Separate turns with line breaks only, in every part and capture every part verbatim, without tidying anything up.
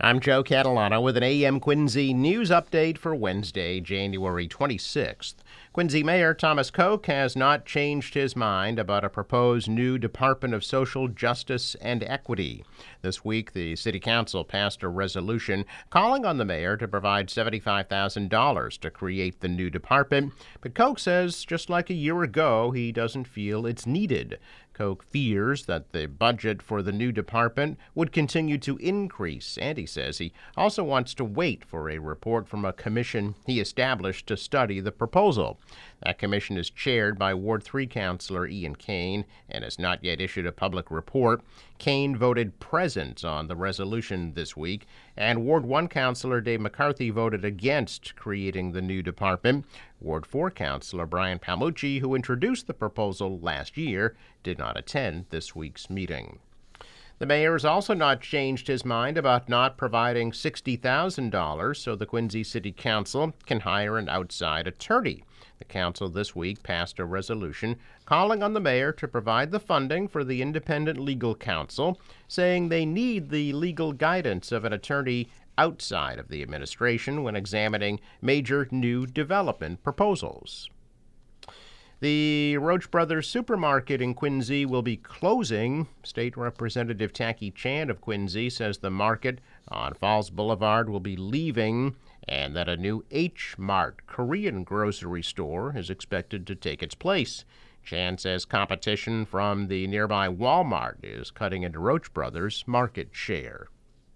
I'm Joe Catalano with an A M Quincy news update for Wednesday, January twenty-sixth. Quincy Mayor Thomas Koch has not changed his mind about a proposed new Department of Social Justice and Equity. This week, the City Council passed a resolution calling on the mayor to provide seventy-five thousand dollars to create the new department. But Koch says, just like a year ago, he doesn't feel it's needed. Koch fears that the budget for the new department would continue to increase, and he says he also wants to wait for a report from a commission he established to study the proposal. That commission is chaired by Ward three Councilor Ian Kane and has not yet issued a public report. Kane voted present on the resolution this week, and Ward one Councilor Dave McCarthy voted against creating the new department. Ward four Councilor Brian Palmucci, who introduced the proposal last year, did not attend this week's meeting. The mayor has also not changed his mind about not providing sixty thousand dollars so the Quincy City Council can hire an outside attorney. The council this week passed a resolution calling on the mayor to provide the funding for the independent legal counsel, saying they need the legal guidance of an attorney outside of the administration when examining major new development proposals. The Roach Brothers Supermarket in Quincy will be closing. State Representative Tacky Chan of Quincy says the market on Falls Boulevard will be leaving and that a new H Mart Korean grocery store is expected to take its place. Chan says competition from the nearby Walmart is cutting into Roach Brothers' market share.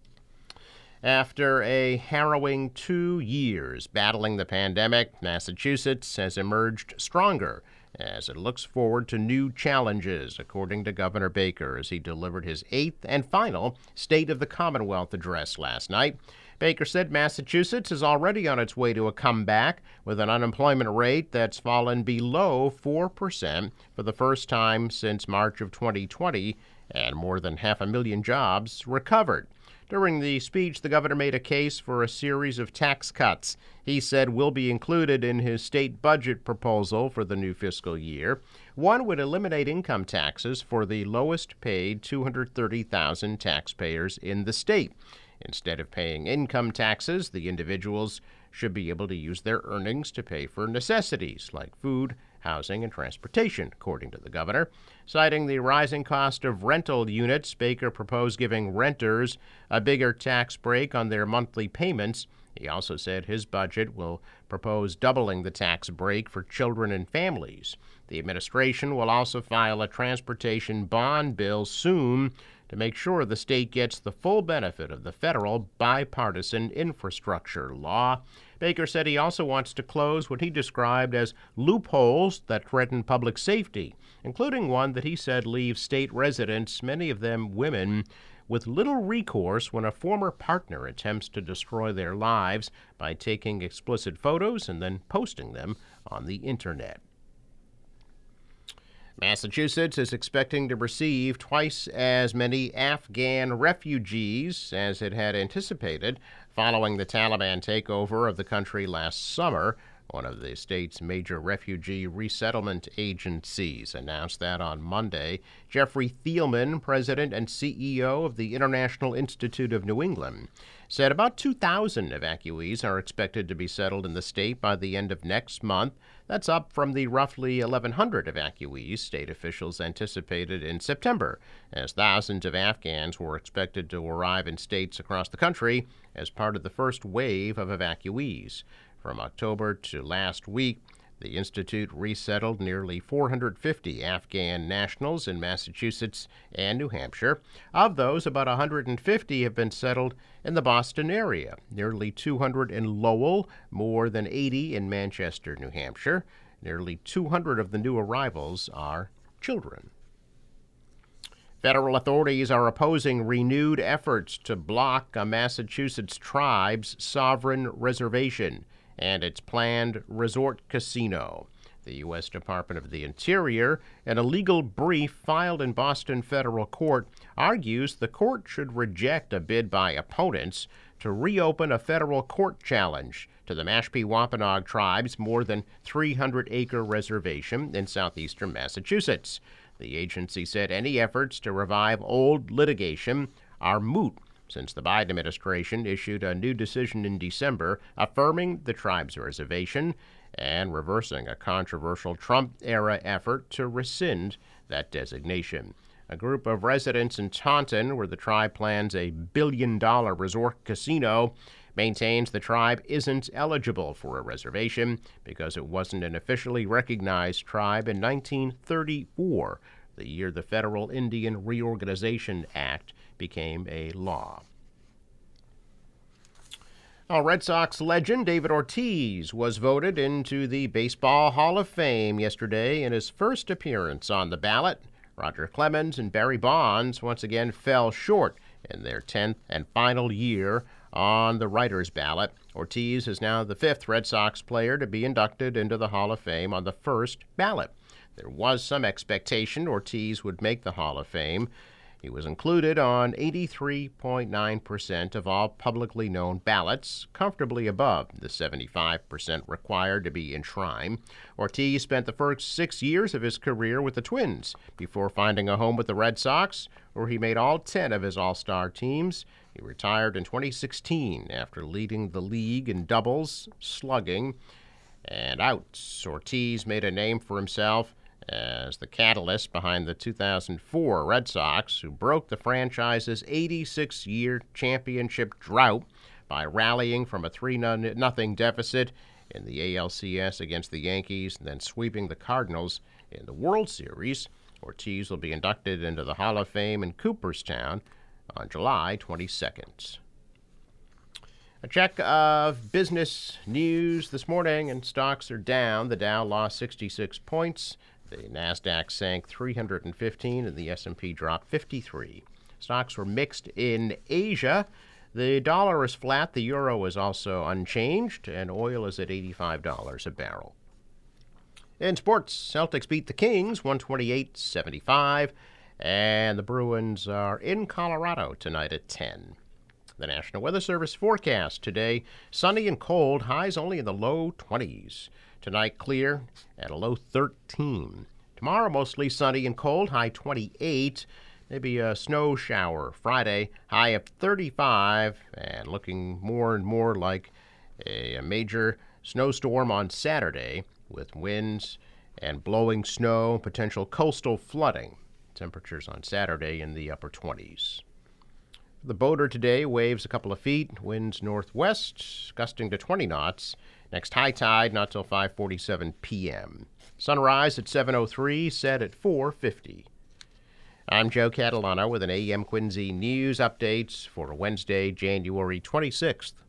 After a harrowing two years battling the pandemic, Massachusetts has emerged stronger as it looks forward to new challenges, according to Governor Baker, as he delivered his eighth and final State of the Commonwealth address last night. Baker said Massachusetts is already on its way to a comeback with an unemployment rate that's fallen below four percent for the first time since March of twenty twenty, and more than half a million jobs recovered. During the speech, the governor made a case for a series of tax cuts he said will be included in his state budget proposal for the new fiscal year. One would eliminate income taxes for the lowest paid two hundred thirty thousand taxpayers in the state. Instead of paying income taxes, the individuals should be able to use their earnings to pay for necessities like food, housing, and transportation, according to the governor. Citing the rising cost of rental units, Baker proposed giving renters a bigger tax break on their monthly payments. He also said his budget will propose doubling the tax break for children and families. The administration will also file a transportation bond bill soon to make sure the state gets the full benefit of the federal bipartisan infrastructure law. Baker said he also wants to close what he described as loopholes that threaten public safety, including one that he said leaves state residents, many of them women, with little recourse when a former partner attempts to destroy their lives by taking explicit photos and then posting them on the internet. Massachusetts is expecting to receive twice as many Afghan refugees as it had anticipated following the Taliban takeover of the country last summer. One of the state's major refugee resettlement agencies announced that on Monday. Jeffrey Thielman, president and C E O of the International Institute of New England, said about two thousand evacuees are expected to be settled in the state by the end of next month. That's up from the roughly eleven hundred evacuees state officials anticipated in September, as thousands of Afghans were expected to arrive in states across the country as part of the first wave of evacuees. From October to last week, the Institute resettled nearly four hundred fifty Afghan nationals in Massachusetts and New Hampshire. Of those, about one hundred fifty have been settled in the Boston area, nearly two hundred in Lowell, more than eighty in Manchester, New Hampshire. Nearly two hundred of the new arrivals are children. Federal authorities are opposing renewed efforts to block a Massachusetts tribe's sovereign reservation and its planned resort casino. The U S Department of the Interior, in a legal brief filed in Boston federal court, argues the court should reject a bid by opponents to reopen a federal court challenge to the Mashpee Wampanoag tribe's more than three hundred acre reservation in southeastern Massachusetts. The agency said any efforts to revive old litigation are moot since the Biden administration issued a new decision in December affirming the tribe's reservation and reversing a controversial Trump-era effort to rescind that designation. A group of residents in Taunton, where the tribe plans a billion-dollar resort casino, maintains the tribe isn't eligible for a reservation because it wasn't an officially recognized tribe in nineteen thirty-four, the year the Federal Indian Reorganization Act became a law. Now, Red Sox legend David Ortiz was voted into the Baseball Hall of Fame yesterday in his first appearance on the ballot. Roger Clemens and Barry Bonds once again fell short in their tenth and final year on the writers' ballot. Ortiz is now the fifth Red Sox player to be inducted into the Hall of Fame on the first ballot. There was some expectation Ortiz would make the Hall of Fame. He was included on eighty-three point nine percent of all publicly known ballots, comfortably above the seventy-five percent required to be enshrined. Ortiz spent the first six years of his career with the Twins before finding a home with the Red Sox, where he made all ten of his All-Star teams. He retired in twenty sixteen after leading the league in doubles, slugging, and outs. Ortiz made a name for himself as the catalyst behind the two thousand four Red Sox, who broke the franchise's eighty-six year championship drought by rallying from a three nothing deficit in the A L C S against the Yankees and then sweeping the Cardinals in the World Series. Ortiz will be inducted into the Hall of Fame in Cooperstown on July twenty-second. A check of business news this morning, and stocks are down. The Dow lost sixty-six points. The Nasdaq sank three hundred fifteen, and the S and P dropped fifty-three. Stocks were mixed in Asia. The dollar is flat. The euro is also unchanged, and oil is at eighty-five dollars a barrel. In sports, Celtics beat the Kings one twenty-eight seventy-five, and the Bruins are in Colorado tonight at ten. The National Weather Service forecast today: sunny and cold, highs only in the low twenties. Tonight, clear at a low thirteen. Tomorrow, mostly sunny and cold, high twenty-eight. Maybe a snow shower Friday, high of thirty-five, and looking more and more like a, a major snowstorm on Saturday with winds and blowing snow, potential coastal flooding. Temperatures on Saturday in the upper twenties. The boater today waves a couple of feet, winds northwest, gusting to twenty knots. Next high tide not till five forty-seven p.m. Sunrise at seven oh three, set at four fifty. I'm Joe Catalano with an A M Quincy News update for Wednesday, January twenty-sixth.